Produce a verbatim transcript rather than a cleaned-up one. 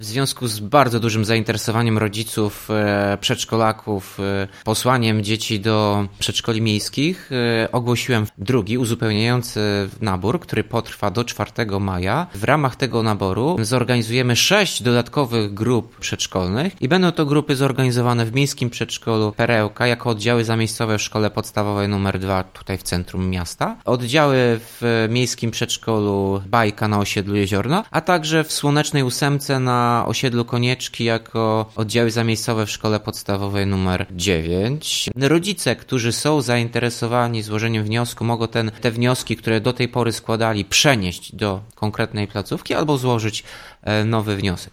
W związku z bardzo dużym zainteresowaniem rodziców, e, przedszkolaków, e, posłaniem dzieci do przedszkoli miejskich e, ogłosiłem drugi, uzupełniający nabór, który potrwa do czwartego maja. W ramach tego naboru zorganizujemy sześć dodatkowych grup przedszkolnych i będą to grupy zorganizowane w Miejskim Przedszkolu Perełka jako oddziały zamiejscowe w Szkole Podstawowej numer dwa tutaj w centrum miasta, oddziały w Miejskim Przedszkolu Bajka na osiedlu Jeziorno, a także w Słonecznej Ósemce na osiedlu Konieczki jako oddziały zamiejscowe w Szkole Podstawowej numer dziewięć. Rodzice, którzy są zainteresowani złożeniem wniosku, mogą ten, te wnioski, które do tej pory składali, przenieść do konkretnej placówki albo złożyć nowy wniosek.